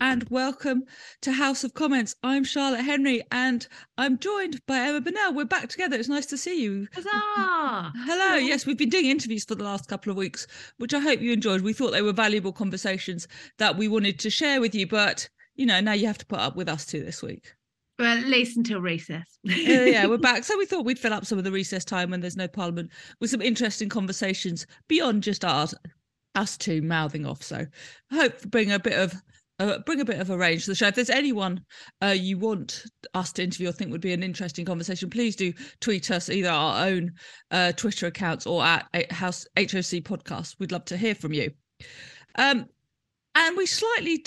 and welcome to House of Comments. I'm Charlotte Henry and I'm joined by Emma Burnell. We're back together. It's nice to see you. Huzzah! Hello. Yes, we've been doing interviews for the last couple of weeks, which I hope you enjoyed. We thought they were valuable conversations that we wanted to share with you, but now you have to put up with us too this week. Well, at least until recess. Yeah, we're back. So we thought we'd fill up some of the recess time when there's no Parliament with some interesting conversations beyond just us two mouthing off. So I hope to bring a bit of a range to the show. If there's anyone you want us to interview or think would be an interesting conversation, please do tweet us either our own Twitter accounts or at House HOC Podcast. We'd love to hear from you. And we slightly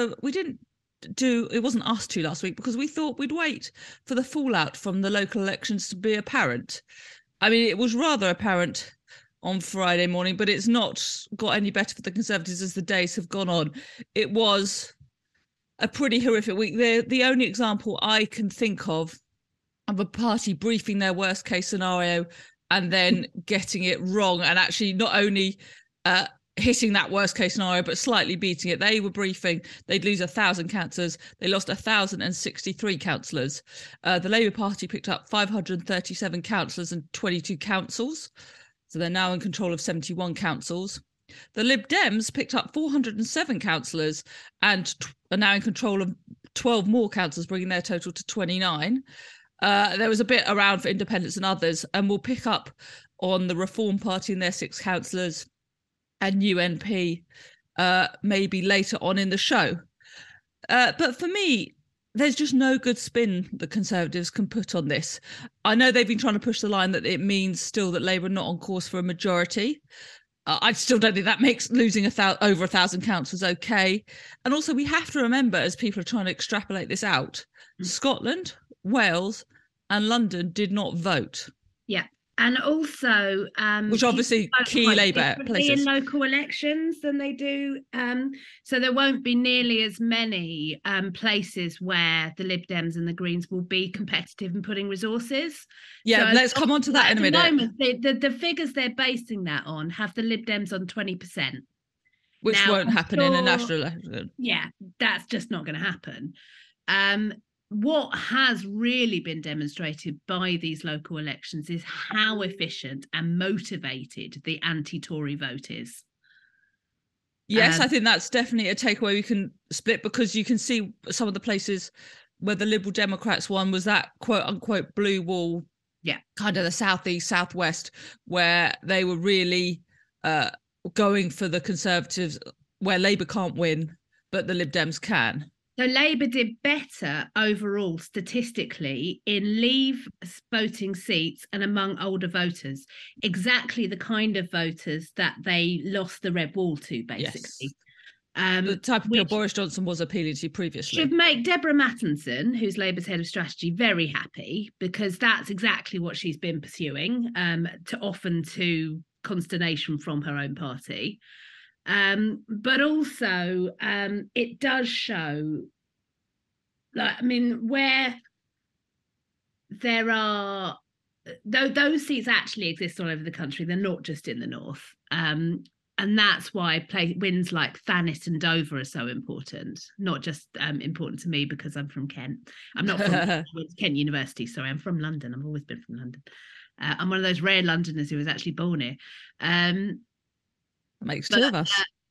it wasn't us two last week because we thought we'd wait for the fallout from the local elections to be apparent. I mean, it was rather apparent on Friday morning, but it's not got any better for the Conservatives as the days have gone on. It was a pretty horrific week. The only example I can think of a party briefing their worst case scenario and then getting it wrong, and actually not only hitting that worst case scenario, but slightly beating it. They were briefing they'd lose 1,000 councillors. They lost 1,063 councillors. The Labour Party picked up 537 councillors and 22 councils. So they're now in control of 71 councils. The Lib Dems picked up 407 councillors and are now in control of 12 more councils, bringing their total to 29. There was a bit around for independents and others, and we'll pick up on the Reform Party and their 6 councillors and UNP maybe later on in the show. But for me, there's just no good spin that Conservatives can put on this. I know they've been trying to push the line that it means still that Labour are not on course for a majority. I still don't think that makes losing over 1,000 councillors okay. And also we have to remember, as people are trying to extrapolate this out, Scotland, Wales and London did not vote. Yeah. And also, which obviously key Labour places in local elections than they do. So there won't be nearly as many places where the Lib Dems and the Greens will be competitive in putting resources. Yeah, so let's come on to that in a minute. At the moment, the figures they're basing that on have the Lib Dems on 20%. Which won't happen in a national election. Yeah, that's just not going to happen. What has really been demonstrated by these local elections is how efficient and motivated the anti-Tory vote is. Yes, I think that's definitely a takeaway we can split, because you can see some of the places where the Liberal Democrats won was that quote unquote blue wall, kind of the southeast, southwest, where they were really going for the Conservatives, where Labour can't win, but the Lib Dems can. So Labour did better overall statistically in Leave voting seats and among older voters, exactly the kind of voters that they lost the red wall to, basically. Yes. The type of people Boris Johnson was appealing to previously. Should make Deborah Mattinson, who's Labour's head of strategy, very happy, because that's exactly what she's been pursuing, often to consternation from her own party. But also it does show, where there are those seats actually exist all over the country. They're not just in the north, and that's why wins like Thanet and Dover are so important. Not just important to me because I'm from Kent. I'm not from Kent University. Sorry, I'm from London. I've always been from London. I'm one of those rare Londoners who was actually born here. Makes two of us.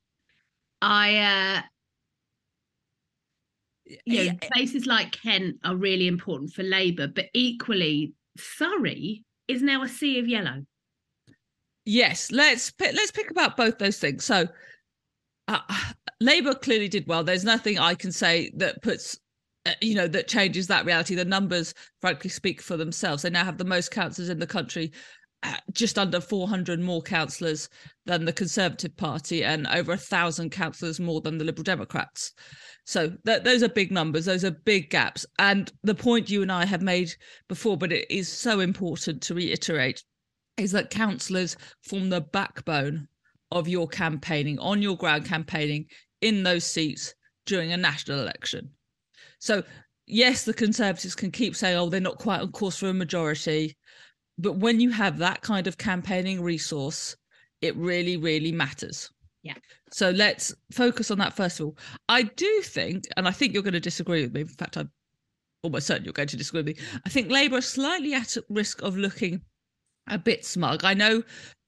Places like Kent are really important for Labour, but equally Surrey is now a sea of yellow. Yes, let's pick about both those things. So Labour clearly did well. There's nothing I can say that puts that changes that reality. The numbers frankly speak for themselves. They now have the most councillors in the country, just under 400 more councillors than the Conservative Party, and over 1,000 councillors more than the Liberal Democrats. So those are big numbers. Those are big gaps. And the point you and I have made before, but it is so important to reiterate, is that councillors form the backbone of your campaigning, on your ground campaigning in those seats during a national election. So yes, the Conservatives can keep saying, oh, they're not quite on course for a majority. But when you have that kind of campaigning resource, it really, really matters. Yeah. So let's focus on that first of all. I do think, and I think you're going to disagree with me. In fact, I'm almost certain you're going to disagree with me. I think Labour are slightly at risk of looking a bit smug. I know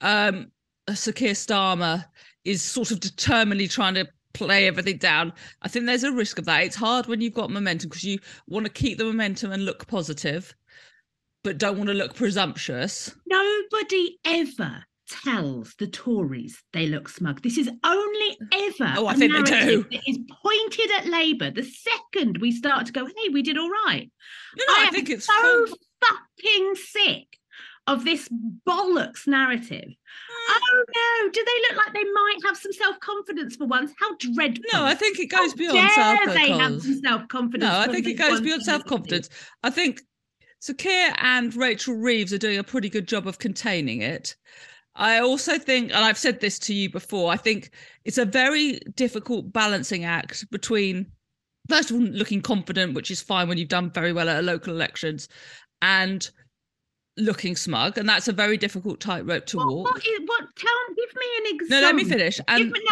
Sir Keir Starmer is sort of determinedly trying to play everything down. I think there's a risk of that. It's hard when you've got momentum because you want to keep the momentum and look positive, but don't want to look presumptuous. Nobody ever tells the Tories they look smug. This is only ever I think they do. That is pointed at Labour the second we start to go, hey, we did all right. No, I think it's so fucking sick of this bollocks narrative. Oh no, do they look like they might have some self-confidence for once? How dreadful. No, I think it goes beyond self-confidence. They have some self-confidence. No, I think it goes beyond self-confidence. I think Sir Keir and Rachel Reeves are doing a pretty good job of containing it. I also think, and I've said this to you before, I think it's a very difficult balancing act between, first of all, looking confident, which is fine when you've done very well at local elections, and looking smug, and that's a very difficult tightrope to walk. Give me an example. No, let me finish.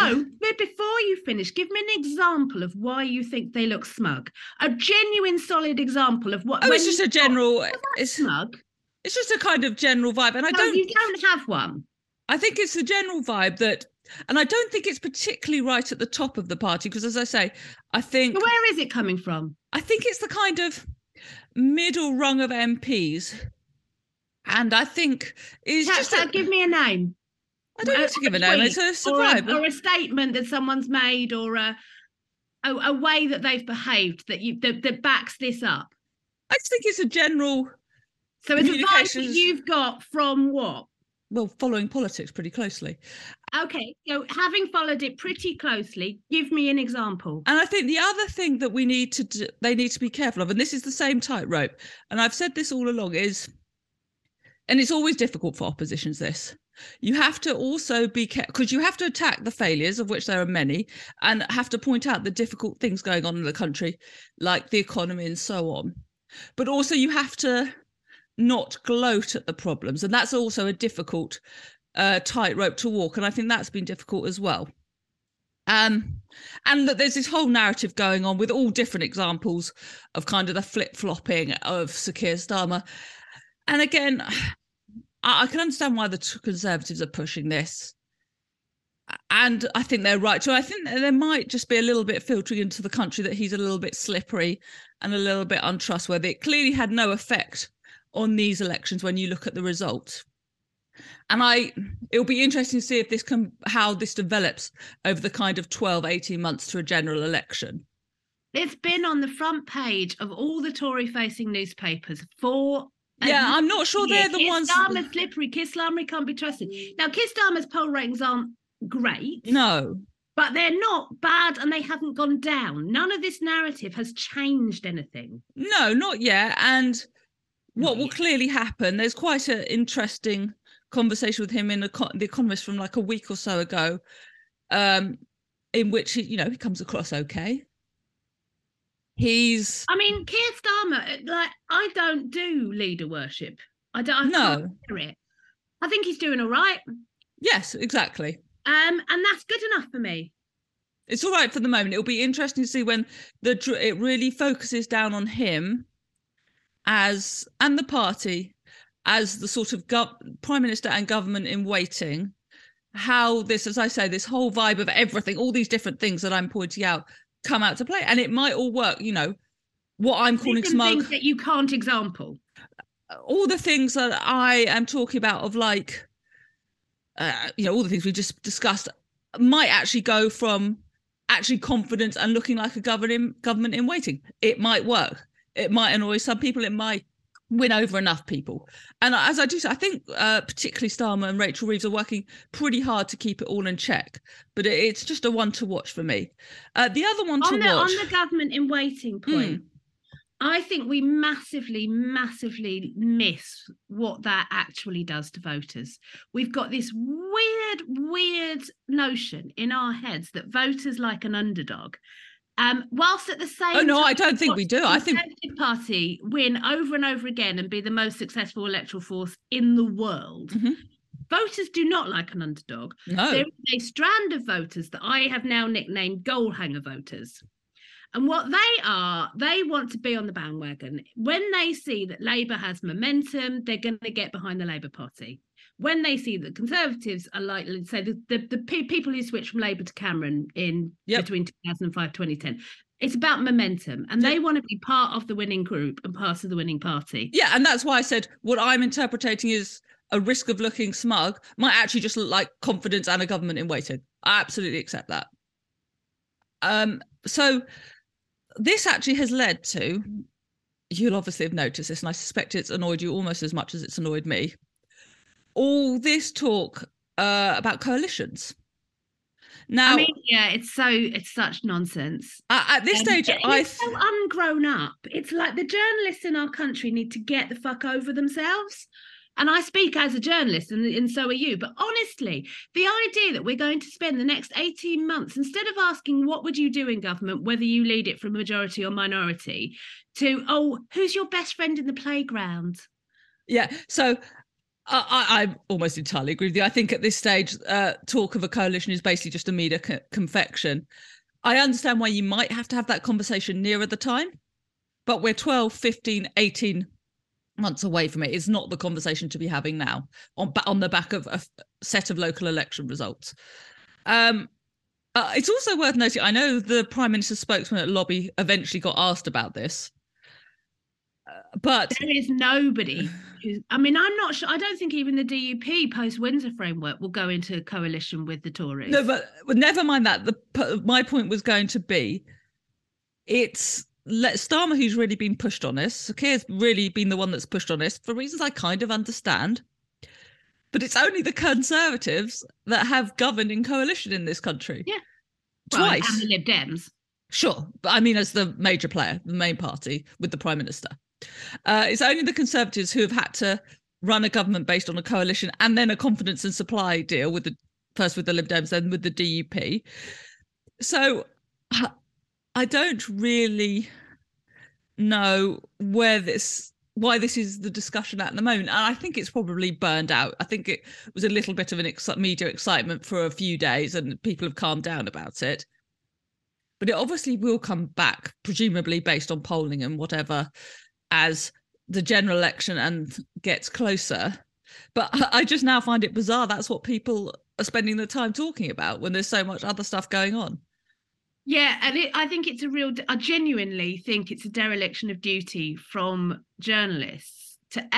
Before you finish, give me an example of why you think they look smug. A genuine, solid example of what. Oh, it's just a general. It's smug. It's just a kind of general vibe, and you don't have one. I think it's a general vibe that, and I don't think it's particularly right at the top of the party because, as I say, I think. But where is it coming from? I think it's the kind of middle rung of MPs. And I think it's just give me a name. I don't need to give a name. It's a survival or a statement that someone's made, or a way that they've behaved that backs this up. I just think it's a general. So it's a vibe that you've got from what? Well, following politics pretty closely. Okay, so having followed it pretty closely, give me an example. And I think the other thing that they need to be careful of, and this is the same tightrope, and I've said this all along, is. And it's always difficult for oppositions, this. You have to also be careful, because you have to attack the failures, of which there are many, and have to point out the difficult things going on in the country, like the economy and so on. But also you have to not gloat at the problems. And that's also a difficult tightrope to walk. And I think that's been difficult as well. And that there's this whole narrative going on with all different examples of kind of the flip-flopping of Sir Keir Starmer. And again, I can understand why the Conservatives are pushing this. And I think they're right. So I think there might just be a little bit filtering into the country that he's a little bit slippery and a little bit untrustworthy. It clearly had no effect on these elections when you look at the results. And it'll be interesting to see how this develops over the kind of 12, 18 months to a general election. It's been on the front page of all the Tory-facing newspapers for. I'm not sure they're the ones. Keir Starmer's slippery. Keir Starmer can't be trusted. Now, Keir Starmer's poll ratings aren't great. No. But they're not bad, and they haven't gone down. None of this narrative has changed anything. No, not yet. And what will clearly happen, there's quite an interesting conversation with him in The Economist from like a week or so ago, in which he comes across okay. Keir Starmer, I don't do leader worship. I can't hear it. I think he's doing all right. Yes, exactly. And that's good enough for me. It's all right for the moment. It'll be interesting to see when it really focuses down on him and the party as the sort of Prime Minister and government in waiting, how this, as I say, this whole vibe of everything, all these different things that I'm pointing out, come out to play. And it might all work, what I'm calling smug. Things that you can't example. All the things that I am talking about of all the things we just discussed might actually go from actually confidence and looking like a government in waiting. It might work. It might annoy some people. It might win over enough people. And as I do say, I think particularly Starmer and Rachel Reeves are working pretty hard to keep it all in check. But it's just a one to watch for me. The other one to watch. On the government in waiting point, I think we massively, massively miss what that actually does to voters. We've got this weird notion in our heads that voters like an underdog. Whilst at the same time, I don't think we do. I think the Conservative Party win over and over again and be the most successful electoral force in the world. Mm-hmm. Voters do not like an underdog. No. There is a strand of voters that I have now nicknamed goal hanger voters. And what they are, they want to be on the bandwagon. When they see that Labour has momentum, they're going to get behind the Labour Party. When they see that Conservatives are likely to say the people who switched from Labour to Cameron in between 2005 2010, it's about momentum, and they want to be part of the winning group and part of the winning party. Yeah, and that's why I said what I'm interpreting is a risk of looking smug might actually just look like confidence and a government in waiting. I absolutely accept that. So this actually has led to, you'll obviously have noticed this, and I suspect it's annoyed you almost as much as it's annoyed me, all this talk about coalitions. Now, I mean, yeah, it's such nonsense. At this stage, it's so ungrown up. It's like the journalists in our country need to get the fuck over themselves. And I speak as a journalist, and so are you. But honestly, the idea that we're going to spend the next 18 months, instead of asking what would you do in government, whether you lead it from majority or minority, to, oh, who's your best friend in the playground? Yeah, so I almost entirely agree with you. I think at this stage, talk of a coalition is basically just a media confection. I understand why you might have to have that conversation nearer the time, but we're 12, 15, 18 months away from it. It's not the conversation to be having now on the back of a set of local election results. It's also worth noting, I know the Prime Minister's spokesman at Lobby eventually got asked about this, but there is nobody who's, I mean, I'm not sure, I don't think even the DUP post-Windsor framework will go into coalition with the Tories. No, but never mind that. My point was going to be, it's Starmer who's really been pushed on this. Sir Keir's really been the one that's pushed on this for reasons I kind of understand. But it's only the Conservatives that have governed in coalition in this country. Yeah. Twice. Well, and the Lib Dems. Sure. But I mean, as the major player, the main party with the Prime Minister. It's only the Conservatives who have had to run a government based on a coalition and then a confidence and supply deal first with the Lib Dems, then with the DUP. So I don't really know why this is the discussion at the moment. And I think it's probably burned out. I think it was a little bit of an media excitement for a few days and people have calmed down about it. But it obviously will come back, presumably based on polling and whatever, as the general election and gets closer. But I just now find it bizarre that's what people are spending the time talking about when there's so much other stuff going on. Yeah, and I think it's I genuinely think it's a dereliction of duty from journalists to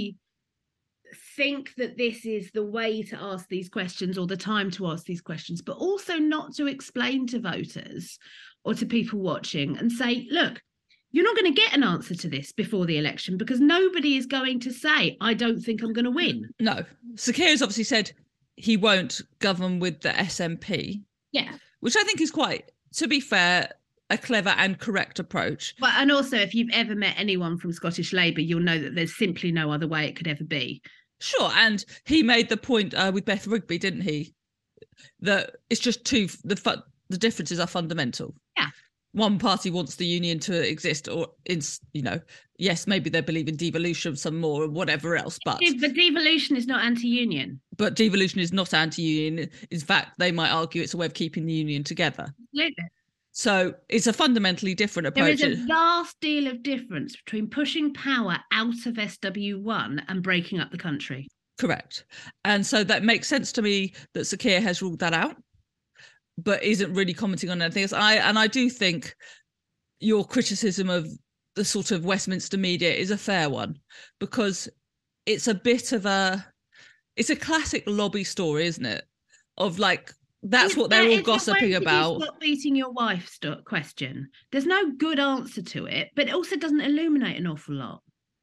think that this is the way to ask these questions or the time to ask these questions, but also not to explain to voters or to people watching and say, look, you're not going to get an answer to this before the election because nobody is going to say, I don't think I'm going to win. No. Sir Keir has obviously said he won't govern with the SNP. Yeah. Which I think is quite, to be fair, a clever and correct approach. Well, and also, if you've ever met anyone from Scottish Labour, you'll know that there's simply no other way it could ever be. Sure, and he made the point with Beth Rigby, didn't he? That it's just the differences are fundamental. Yeah. One party wants the union to exist, or yes, maybe they believe in devolution some more or whatever else, but devolution is not anti-union. But devolution is not anti-union. In fact, they might argue it's a way of keeping the union together. Absolutely. So it's a fundamentally different approach. There is a vast deal of difference between pushing power out of SW1 and breaking up the country. Correct. And so that makes sense to me that Sir Keir has ruled that out, but isn't really commenting on anything else. I do think your criticism of the sort of Westminster media is a fair one, because it's a bit of it's a classic lobby story, isn't it? Of like, that's what they're all gossiping about. Stop beating your wife question. There's no good answer to it, but it also doesn't illuminate an awful lot.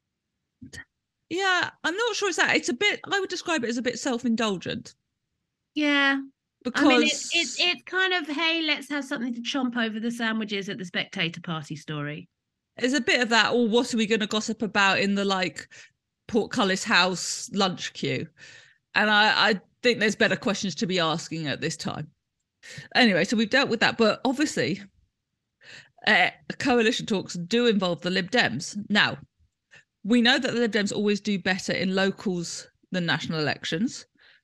Yeah, I'm not sure it's that. It's a bit, I would describe it as a bit self-indulgent. Yeah. Because I mean, it's kind of, hey, let's have something to chomp over the sandwiches at the Spectator party story. There's a bit of that, or what are we going to gossip about in the like Portcullis House lunch queue? And I think there's better questions to be asking at this time. Anyway, so we've dealt with that. But obviously, coalition talks do involve the Lib Dems. Now, we know that the Lib Dems always do better in locals than national elections.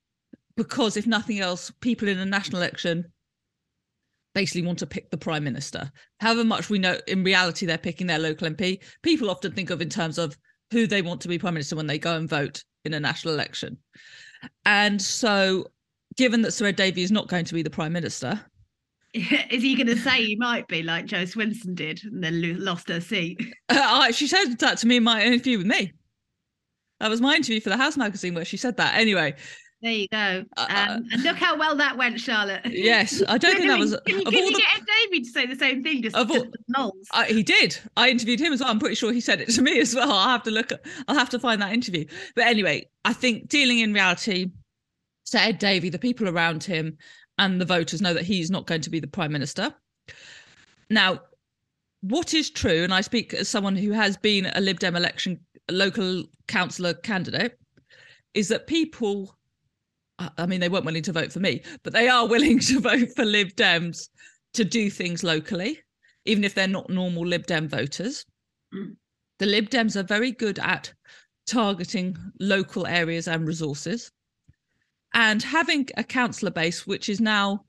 because if nothing else, people in a national election basically want to pick the prime minister. However much we know in reality they're picking their local MP, people often think of in terms of who they want to be prime minister when they go and vote in a national election. And so, given that Sir Ed Davey is not going to be the prime minister, is he going to say he might be like Jo Swinson did and then lost her seat? She said that to me in my interview with me. That was my interview for the House magazine where she said that. Anyway, there you go. And look how well that went, Charlotte. Yes, I don't think that was. Can you get Ed Davey to say the same thing? Just he did. I interviewed him as well. I'm pretty sure he said it to me as well. I'll have to find that interview. But anyway, I think dealing in reality, Sir Ed Davey, the people around him, and the voters know that he's not going to be the prime minister. Now, what is true, and I speak as someone who has been a Lib Dem local councillor candidate, is that people. I mean, they weren't willing to vote for me, but they are willing to vote for Lib Dems to do things locally, even if they're not normal Lib Dem voters. Mm. The Lib Dems are very good at targeting local areas and resources. And having a councillor base, which is now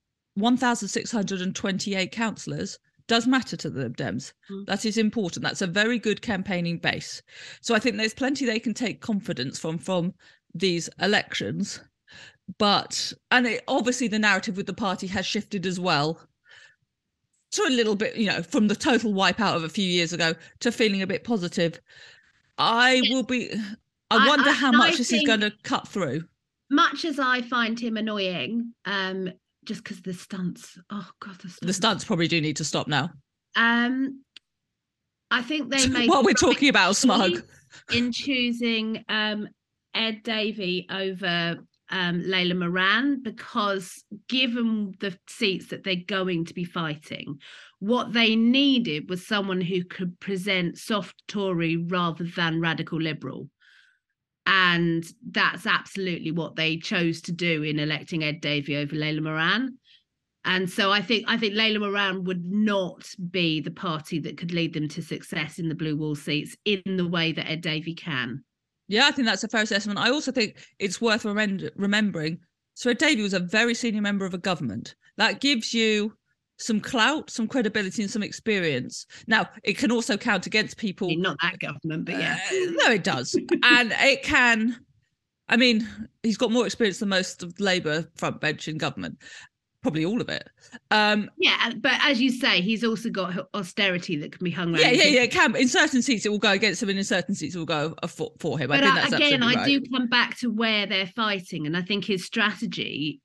1,628 councillors, does matter to the Lib Dems. Mm. That is important. That's a very good campaigning base. So I think there's plenty they can take confidence from these elections. But, and obviously the narrative with the party has shifted as well to a little bit, from the total wipeout of a few years ago to feeling a bit positive. I wonder how much this is going to cut through. Much as I find him annoying, just because the stunts, the stunts probably do need to stop now. I think they made what we're talking about, smug, in choosing Ed Davey over Layla Moran, because given the seats that they're going to be fighting, what they needed was someone who could present soft Tory rather than radical Liberal. And that's absolutely what they chose to do in electing Ed Davey over Layla Moran. And so I think Layla Moran would not be the party that could lead them to success in the Blue Wall seats in the way that Ed Davey can. Yeah, I think that's a fair assessment. I also think it's worth remembering Sir Ed Davey was a very senior member of a government. That gives you some clout, some credibility, and some experience. Now, it can also count against people. Not that government, but yeah. No, it does. And it can, he's got more experience than most of Labour front bench in government. Probably all of it. Yeah, but as you say, he's also got austerity that can be hung around. Yeah. It can. In certain seats, it will go against him, and in certain seats, it will go for him. But I think that's again, right. I do come back to where they're fighting, and I think his strategy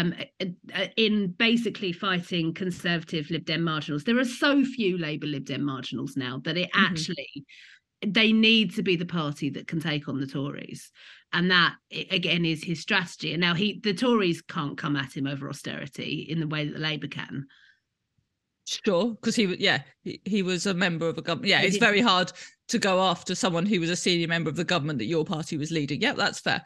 in basically fighting Conservative Lib Dem marginals. There are so few Labour Lib Dem marginals now that it actually they need to be the party that can take on the Tories. And that, again, is his strategy. And now the Tories can't come at him over austerity in the way that the Labour can. Sure, because he was a member of a government. Yeah, it's very hard to go after someone who was a senior member of the government that your party was leading. Yeah, that's fair.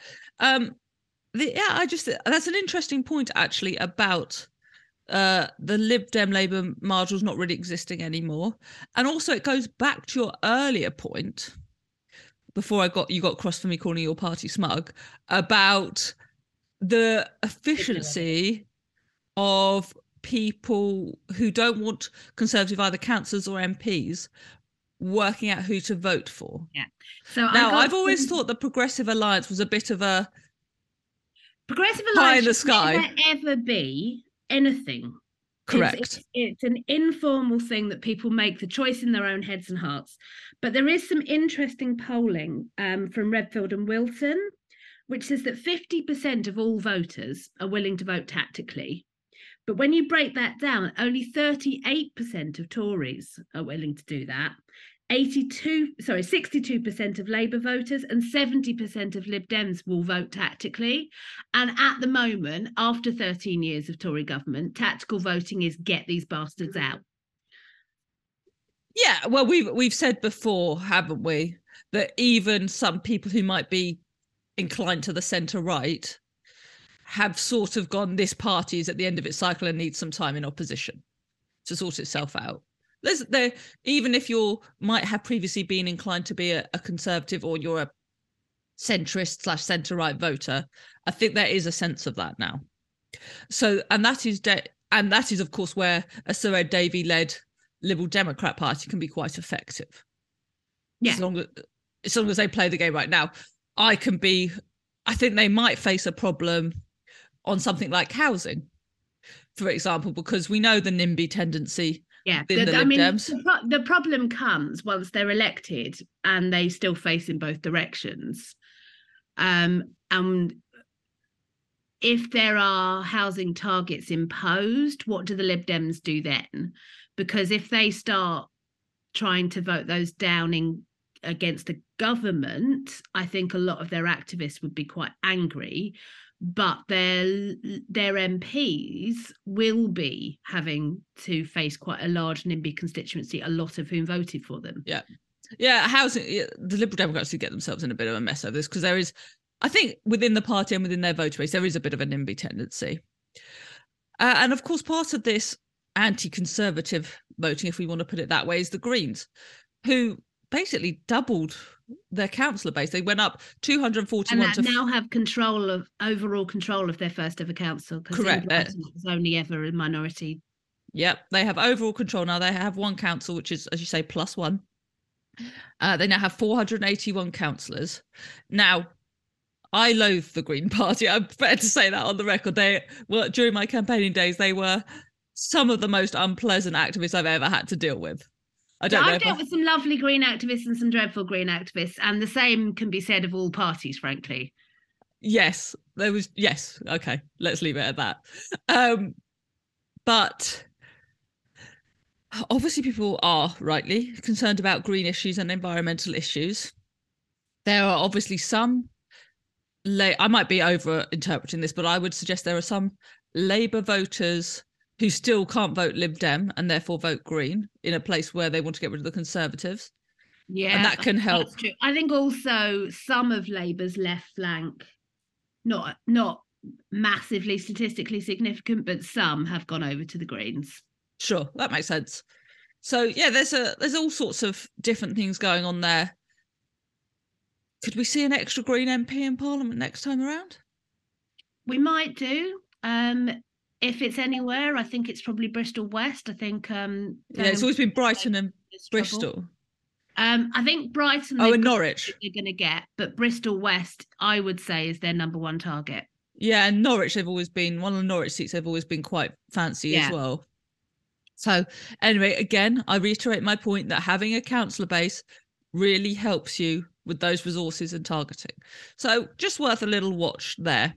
That's an interesting point, actually, about the Lib Dem Labour marginals not really existing anymore. And also it goes back to your earlier point, before you got cross for me calling your party smug, about the efficiency of people who don't want Conservative either councillors or MPs working out who to vote for. Yeah. So now I've always thought the Progressive Alliance was a bit of a Progressive Alliance pie in the sky. Never ever be anything. Correct. It's an informal thing that people make the choice in their own heads and hearts. But there is some interesting polling from Redfield and Wilton, which says that 50% of all voters are willing to vote tactically. But when you break that down, only 38% of Tories are willing to do that. 62% of Labour voters and 70% of Lib Dems will vote tactically. And at the moment, after 13 years of Tory government, tactical voting is get these bastards out. Yeah, well, we've said before, haven't we, that even some people who might be inclined to the centre-right have sort of gone, this party is at the end of its cycle and needs some time in opposition to sort itself out. Even if you might have previously been inclined to be a Conservative, or you're centrist / centre right voter. I think there is a sense of that now. So, and that is of course where a Sir Ed Davey led Liberal Democrat Party can be quite effective. Yeah. As long as they play the game right. Now, I think they might face a problem on something like housing, for example, because we know the NIMBY tendency. Yeah, in the Lib Dems. The problem comes once they're elected and they still face in both directions. And if there are housing targets imposed, what do the Lib Dems do then? Because if they start trying to vote those down against the government, I think a lot of their activists would be quite angry, but their MPs will be having to face quite a large NIMBY constituency, a lot of whom voted for them. Yeah, housing. The Liberal Democrats do get themselves in a bit of a mess over this, because there is, I think, within the party and within their voter base, there is a bit of a NIMBY tendency. And of course, part of this anti-conservative voting, if we want to put it that way, is the Greens, who basically doubled their councillor base. They went up 241 and now have overall control of their first ever council. Correct. It was only ever a minority. Yep, they have overall control now. They have one council, which is, as you say, +1. They now have 481 councillors. Now, I loathe the Green Party. I'm prepared to say that on the record. During my campaigning days, they were some of the most unpleasant activists I've ever had to deal with. I've dealt with some lovely Green activists and some dreadful Green activists, and the same can be said of all parties, frankly. Yes, yes. Okay, let's leave it at that. But obviously people are rightly concerned about green issues and environmental issues. There are obviously some, I might be over-interpreting this, but I would suggest there are some Labour voters who still can't vote Lib Dem and therefore vote Green in a place where they want to get rid of the Conservatives. Yeah, and that can help. That's true. I think also some of Labour's left flank, not massively statistically significant, but some have gone over to the Greens. Sure, that makes sense. So yeah, there's all sorts of different things going on there. Could we see an extra Green MP in Parliament next time around? We might do. If it's anywhere, I think it's probably Bristol West. I think it's always been Brighton and Bristol. I think Brighton and Norwich they're going to get, but Bristol West, I would say, is their number one target. Yeah, and Norwich, they've always been one of the Norwich seats. They've always been quite fancy as well. So anyway, again, I reiterate my point that having a councillor base really helps you with those resources and targeting. So just worth a little watch there.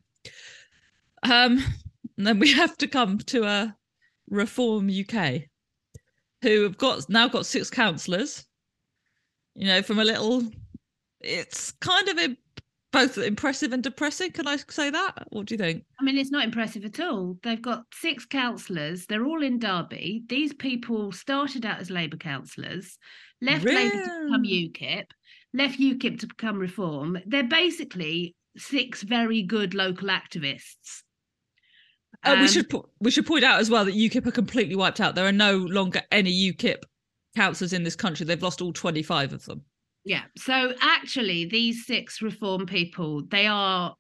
And then we have to come to Reform UK, who have now got 6 councillors. You know, from a little, it's kind of both impressive and depressing. Can I say that? What do you think? I mean, it's not impressive at all. They've got 6 councillors. They're all in Derby. These people started out as Labour councillors, left Labour to become UKIP, left UKIP to become Reform. They're basically 6 very good local activists. We should point out as well that UKIP are completely wiped out. There are no longer any UKIP councillors in this country. They've lost all 25 of them. Yeah. So actually, these 6 Reform people, there are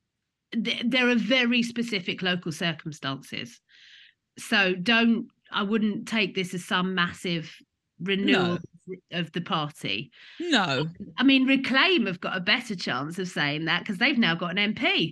very specific local circumstances. So I wouldn't take this as some massive renewal of the party. No. I mean, Reclaim have got a better chance of saying that because they've now got an MP.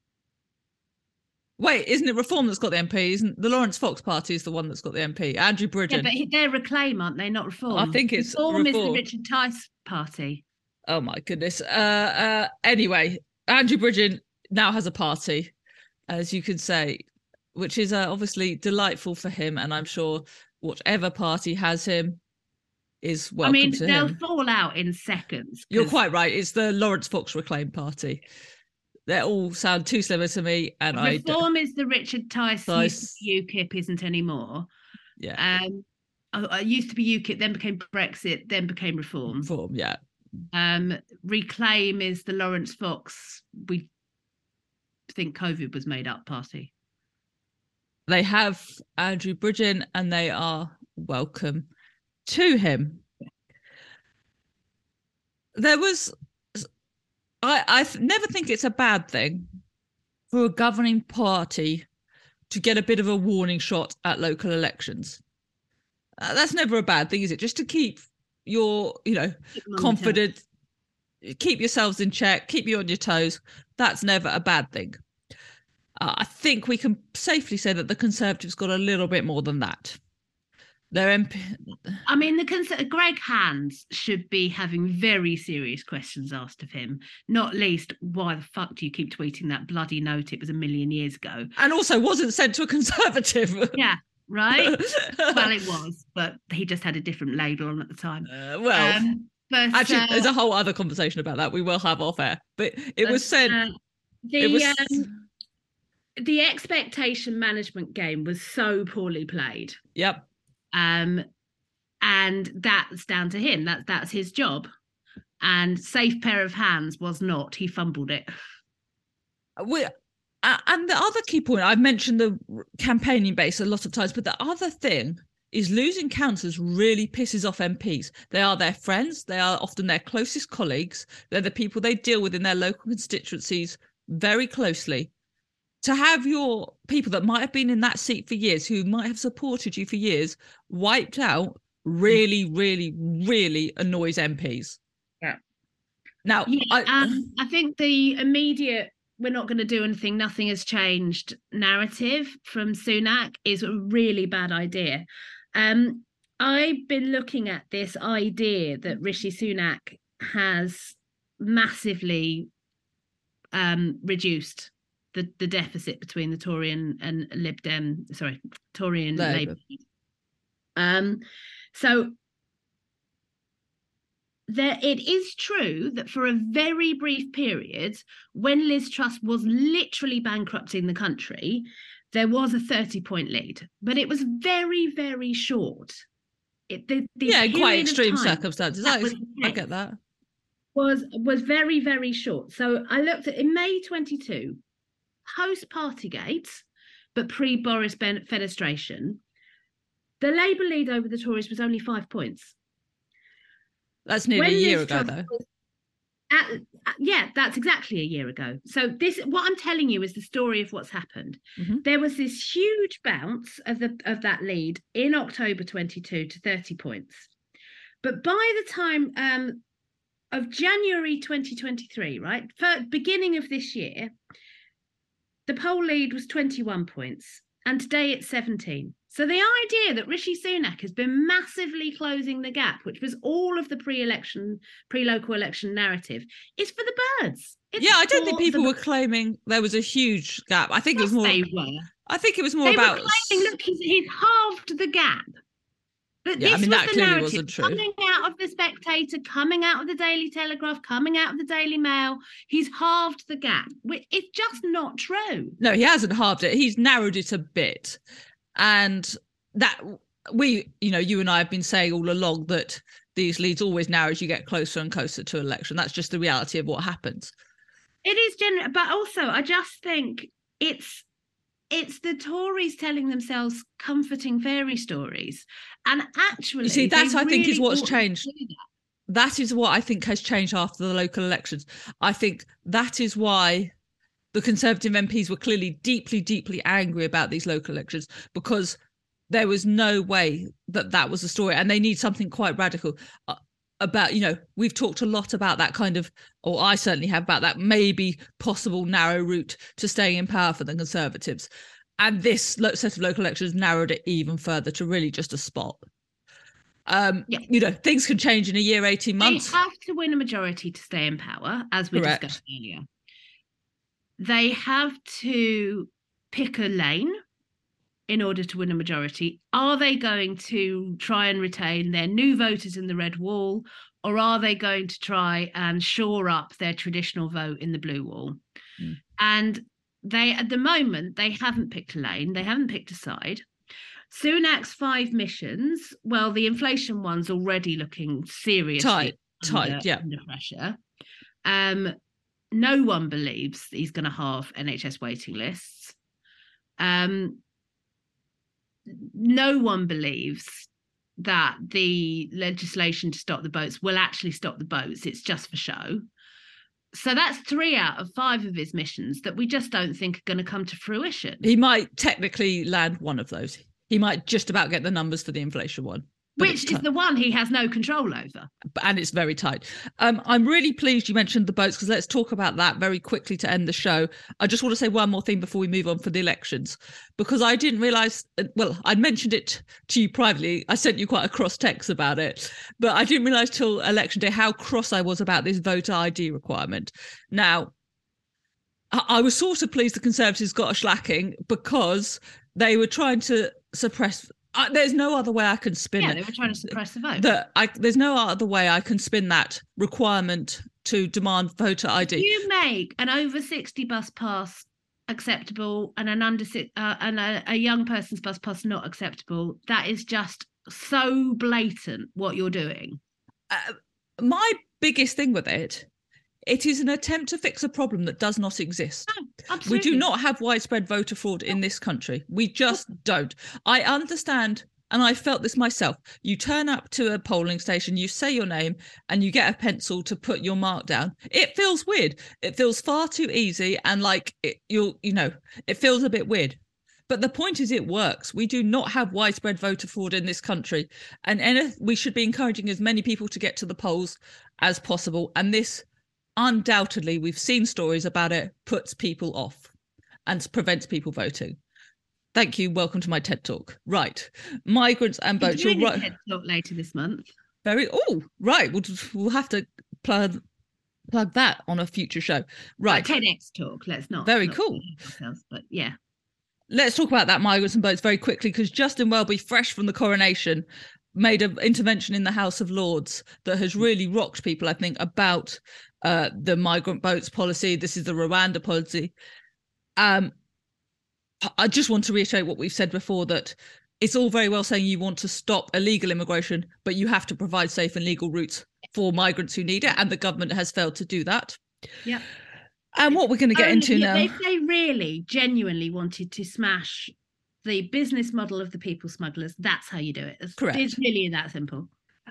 Wait, isn't it Reform that's got the MP? Isn't the Laurence Fox party is the one that's got the MP? Andrew Bridgen. Yeah, but they're Reclaim, aren't they? Not Reform. I think it's Reform is the Richard Tice party. Oh my goodness. Anyway, Andrew Bridgen now has a party, as you could say, which is obviously delightful for him, and I'm sure whatever party has him is welcome to him. I mean, they'll fall out in seconds. You're quite right. It's the Laurence Fox Reclaim party. They all sound too similar to me, and Reform is the Richard Tice. UKIP isn't anymore. Yeah. I used to be UKIP, then became Brexit, then became Reform. Reform, yeah. Reclaim is the Laurence Fox. We think COVID was made up party. They have Andrew Bridgen, and they are welcome to him. never think it's a bad thing for a governing party to get a bit of a warning shot at local elections. That's never a bad thing, is it? Just to keep your, confident, keep yourselves in check, keep you on your toes. That's never a bad thing. I think we can safely say that the Conservatives got a little bit more than that. Their MP. I mean, Greg Hands should be having very serious questions asked of him, not least, why the fuck do you keep tweeting that bloody note? It was 1 million years ago. And also wasn't sent to a Conservative. Yeah, right? Well, it was, but he just had a different label on at the time. But actually, there's a whole other conversation about that we will have off air. But it was sent. The expectation management game was so poorly played. Yep. And that's down to him. That's his job. And safe pair of hands was not. He fumbled it. And the other key point, I've mentioned the campaigning base a lot of times, but the other thing is losing councillors really pisses off MPs. They are their friends. They are often their closest colleagues. They're the people they deal with in their local constituencies very closely. To have your people that might have been in that seat for years, who might have supported you for years, wiped out, really, really, really annoys MPs. Yeah. Now, I think the immediate "we're not going to do anything, nothing has changed" narrative from Sunak is a really bad idea. I've been looking at this idea that Rishi Sunak has massively reduced the deficit between the Tory and Lib Dem, Tory and Labour. So it is true that for a very brief period, when Liz Truss was literally bankrupting the country, there was a 30-point lead, but it was very, very short. In quite extreme circumstances. I get that. Was very, very short. So I looked at in May 22. Post Partygate, but pre-Boris Fenestration, the Labour lead over the Tories was only 5 points. That's nearly a year ago, though. That's exactly a year ago. So what I'm telling you is the story of what's happened. Mm-hmm. There was this huge bounce of that lead in October 22 to 30 points. But by the time of January 2023, right, beginning of this year, the poll lead was 21 points, and today it's 17. So the idea that Rishi Sunak has been massively closing the gap, which was all of the pre-local election narrative, is for the birds. I don't think people were claiming there was a huge gap. I think it was more. They were. I think it was more they about. Were claiming, look, he's halved the gap. But that clearly wasn't true. Coming out of the Spectator, coming out of the Daily Telegraph, coming out of the Daily Mail, he's halved the gap. It's just not true. No, he hasn't halved it. He's narrowed it a bit. And that you and I have been saying all along that these leads always narrow as you get closer and closer to election. That's just the reality of what happens. It is general, but also I just think it's the Tories telling themselves comforting fairy stories. And actually, you see, that's I think is what's changed. That is what I think has changed after the local elections. I think that is why the Conservative MPs were clearly deeply, deeply angry about these local elections, because there was no way that was the story. And they need something quite radical about, we've talked a lot about that kind of, or I certainly have, about that maybe possible narrow route to staying in power for the Conservatives. And this set of local elections narrowed it even further to really just a spot. Things can change in a year, 18 months. They have to win a majority to stay in power, as we discussed earlier. They have to pick a lane in order to win a majority. Are they going to try and retain their new voters in the red wall, or are they going to try and shore up their traditional vote in the blue wall? Mm. And at the moment, they haven't picked a lane. They haven't picked a side. Sunak's 5 missions, well, the inflation one's already looking seriously under pressure. No one believes he's going to halve NHS waiting lists. No one believes that the legislation to stop the boats will actually stop the boats. It's just for show. So that's 3 out of 5 of his missions that we just don't think are going to come to fruition. He might technically land one of those. He might just about get the numbers for the inflation one. Which is the one he has no control over. And it's very tight. I'm really pleased you mentioned the boats, because let's talk about that very quickly to end the show. I just want to say one more thing before we move on for the elections, because I didn't realise, well, I mentioned it to you privately. I sent you quite a cross text about it, but I didn't realise till election day how cross I was about this voter ID requirement. Now, I was sort of pleased the Conservatives got a shellacking because they were trying to suppress. There's no other way I can spin it. Yeah, they were trying to suppress the vote. There's no other way I can spin that requirement to demand voter ID. You make an over 60 bus pass acceptable and an a young person's bus pass not acceptable. That is just so blatant what you're doing. My biggest thing with it is an attempt to fix a problem that does not exist. No, absolutely. We do not have widespread voter fraud in this country. We just don't. I understand, and I felt this myself. You turn up to a polling station, you say your name, and you get a pencil to put your mark down. It feels weird. It feels far too easy, and like it feels a bit weird. But the point is, it works. We do not have widespread voter fraud in this country, and we should be encouraging as many people to get to the polls as possible. And this, undoubtedly, we've seen stories about it, puts people off and prevents people voting. Thank you. Welcome to my TED Talk. Right. Migrants and boats. You're right. TED Talk later this month. Right. We'll have to plug that on a future show. Right. TEDx Talk. Let's not. Very cool. But yeah. Let's talk about that migrants and boats very quickly, because Justin Welby, fresh from the coronation, made an intervention in the House of Lords that has really rocked people, I think, about the migrant boats policy. This is the Rwanda policy. I just want to reiterate what we've said before, that it's all very well saying you want to stop illegal immigration, but you have to provide safe and legal routes for migrants who need it, and the government has failed to do that. Yeah. And what we're going to get into now... If they really, genuinely wanted to smash the business model of the people smugglers, that's how you do it. Correct. It's really that simple.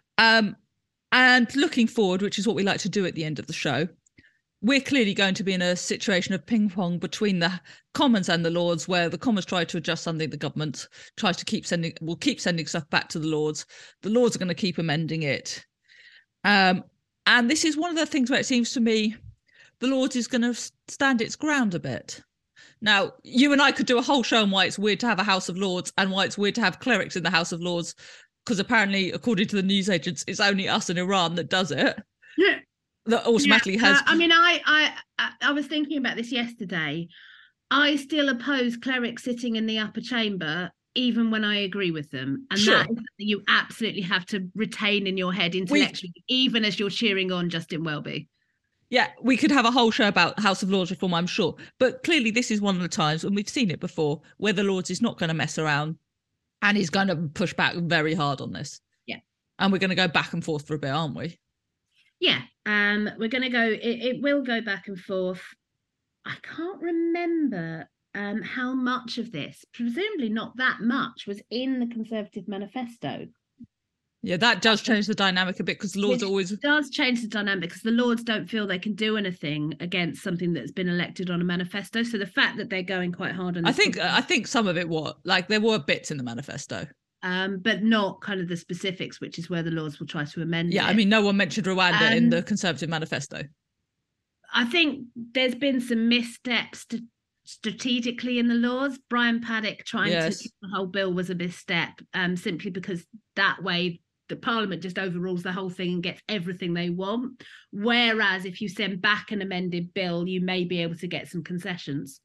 And looking forward, which is what we like to do at the end of the show, we're clearly going to be in a situation of ping pong between the Commons and the Lords, where the Commons try to adjust something, the government tries to keep sending stuff back to the Lords. The Lords are going to keep amending it. And this is one of the things where it seems to me the Lords is going to stand its ground a bit. Now, you and I could do a whole show on why it's weird to have a House of Lords and why it's weird to have clerics in the House of Lords, because apparently, according to the news agents, it's only us in Iran that does it. Yeah. That automatically has... I mean, I was thinking about this yesterday. I still oppose clerics sitting in the upper chamber, even when I agree with them. And sure. That is something you absolutely have to retain in your head intellectually, even as you're cheering on Justin Welby. Yeah, we could have a whole show about House of Lords reform, I'm sure. But clearly this is one of the times, and we've seen it before, where the Lords is not going to mess around and is going to push back very hard on this. Yeah. And we're going to go back and forth for a bit, aren't we? Yeah, we're going to go, it will go back and forth. I can't remember how much of this, presumably not that much, was in the Conservative manifesto. Yeah, that does change the dynamic a bit, because the Lords does change the dynamic, because the Lords don't feel they can do anything against something that's been elected on a manifesto. So the fact that they're going quite hard on this, I think some of it there were bits in the manifesto. But not kind of the specifics, which is where the Lords will try to amend it. I mean, no one mentioned Rwanda in the Conservative manifesto. I think there's been some missteps strategically in the Lords. Brian Paddock trying to keep the whole bill was a misstep, simply because that way the Parliament just overrules the whole thing and gets everything they want. Whereas if you send back an amended bill, you may be able to get some concessions.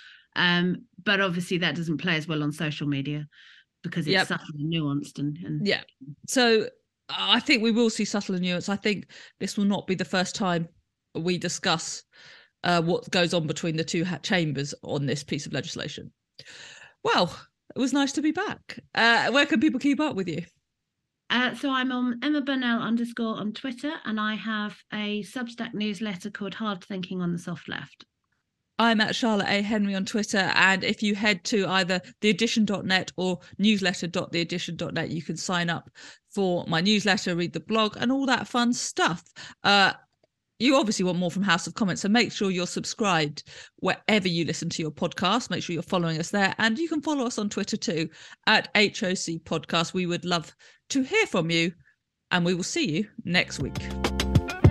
But obviously that doesn't play as well on social media, because it's subtle and nuanced. And yeah. So I think we will see subtle and nuanced. I think this will not be the first time we discuss what goes on between the two chambers on this piece of legislation. Well, it was nice to be back. Where can people keep up with you? So I'm on Emma Burnell _ on Twitter, and I have a Substack newsletter called Hard Thinking on the Soft Left. I'm at Charlotte A. Henry on Twitter, and if you head to either theedition.net or newsletter.theedition.net, you can sign up for my newsletter, read the blog, and all that fun stuff. you obviously want more from House of Comments, so make sure you're subscribed wherever you listen to your podcast. Make sure you're following us there, and you can follow us on Twitter too at HOC Podcast. We would love to hear from you, and we will see you next week.